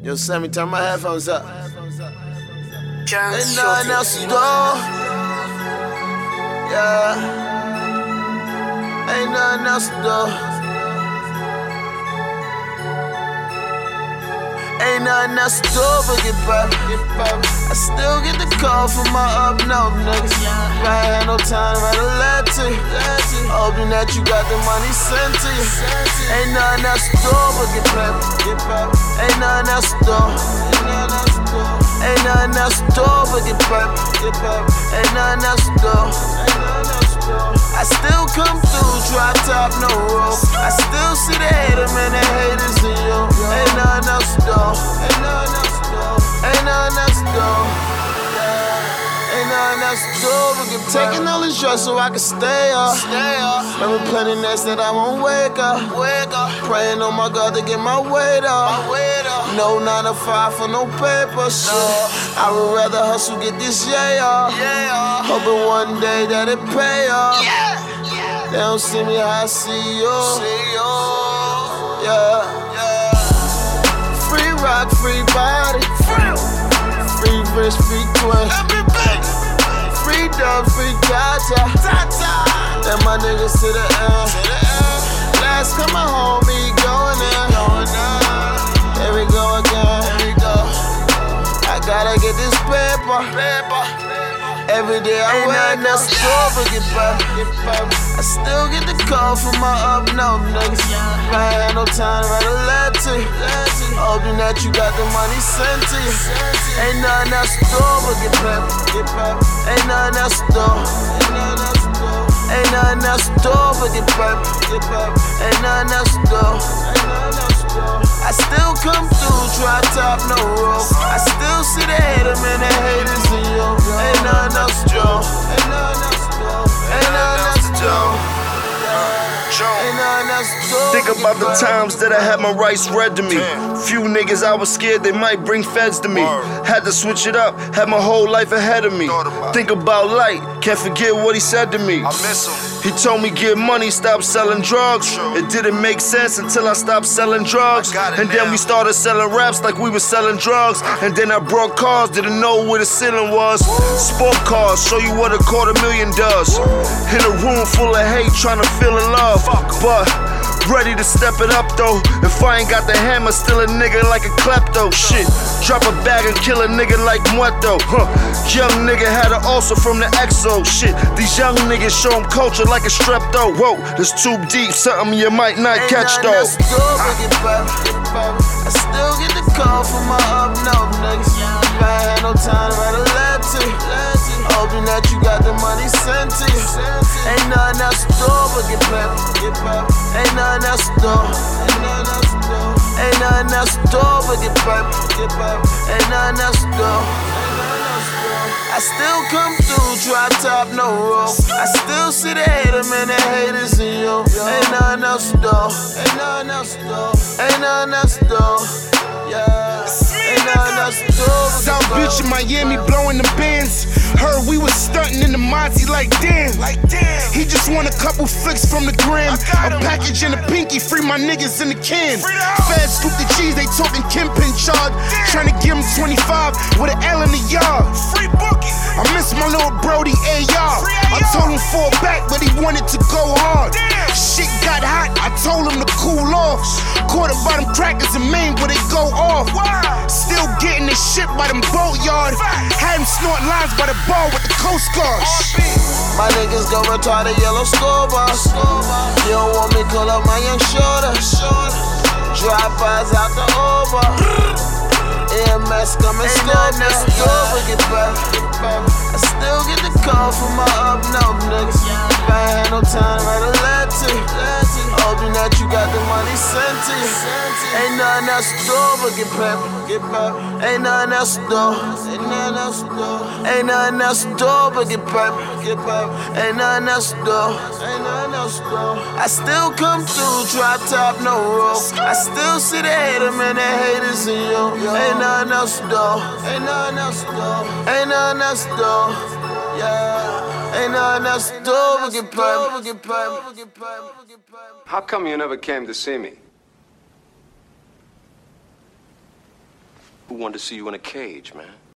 Yo, Sammy, turn my headphones up. Germs Ain't nothing else to do. Yeah. Ain't nothing else to do. Ain't nothing else to do but get back. I still get the call from my up-north niggas. I ain't had no time to write a letter to you. Hoping that you got the money sent to you. Ain't nothing else to do but get back. Ain't nothing else to do. Ain't nothing else to do but get back. Ain't nothing else to do. I still come through, drop top, no roof. I still see the hater, man, the haters in you. Ain't nothing else to do. Ain't nothing else to do. Ain't nothing else to do. Ain't nothing else to do but get taking all this drugs so I can stay up. Remember plenty nights that I won't wake up. Praying on my God to get my weight up. No 9 to 5 for no paper shit. I would rather hustle, get this off. Hoping one day that it pay off. They don't see me how I see you. Yeah. Free rock, free body. Free wrist, free twin. Free dub, free gotcha. Then my niggas to the end. Last coming home, me going in. Here we go again. I gotta get this paper. Every day I wake up, but get back. I still get the call from my up-north niggas. I ain't had no time to write a letter to you. Hoping that you got the money sent to you. Ain't nothing else to do but get back. Ain't nothing else to do. Ain't nothing else to do but get back. Ain't nothing else to do. I still come through, drop top, no roof. I still see the hater, man, the haters in you. Ain't nothing else to do. Ain't nothing else to do. Ain't nothing else to do. Ain't nothing else to do. Think about the times that I had my rights read to me. Few niggas I was scared they might bring feds to me. Had to switch it up, had my whole life ahead of me. Think about Light, can't forget what he said to me. I miss him. He told me get money, stop selling drugs. It didn't make sense until I stopped selling drugs. And then we started selling raps like we were selling drugs. And then I brought cars, didn't know where the ceiling was. Sport cars, show you what $250,000 does. In a room full of hate, trying to feel in love. But ready to step it up though. If I ain't got the hammer, still a nigga like a klepto. Shit, drop a bag and kill a nigga like Muerto. Young nigga had an ulcer from the exo. Shit, these young niggas show him culture like a strepto. Whoa, this too deep, something you might not catch though. I still get the call from my up-north niggas. I ain't had no time to write a letter to you. Hoping that you got the money sent to you. Ain't nothing else to do but get back. Ain't nothing else to do. Ain't nothing else to do but get back. Ain't nothing else to do. I still come through, drop top, no roof. I still see the hater, man, the haters in you. Ain't nothing else to do. Ain't nothing else to do. Ain't nothing else to do. Yeah. Ain't nothing else to do. South Beach in Miami blowing the bins. Heard we was stunting in the Monty like damn. He just want a couple flicks from the gram. A package and a pinky, free my niggas in the can. Feds scoop the cheese, they talking Kingpin charge. Trying to give him 25 with an L in the yard. I miss my little Brody AR. I told him fall back, but he wanted to go hard. Shit got hot, I told him to cool off. Caught about them crackers in Maine where they go off. Still getting this shit by them boatyard. Had him snorting lines by the bar with the Coast Guard. My niggas go retarded yellow school bus. You don't want me call up my young shorter. Drive-bys out the Uber. EMS coming slow, but get back. I still get the call from my up-north niggas. I ain't had no time to write a letter to you. Hoping that you got the money sent to you. Ain't nothing else to do but get back. Ain't nothing else to do. Ain't nothing else to do. Ain't nothing else to do but get back. Ain't nothing else to do. Ain't nothing else to do. I still come through, drop top, no roof. I still see the hater, man, the haters in you. Ain't nothing else to do. Ain't nothing else to do. Ain't nothing else to do. Yeah. Ain't nothing else to do but get back. How come you never came to see me? Who wanted to see you in a cage, man?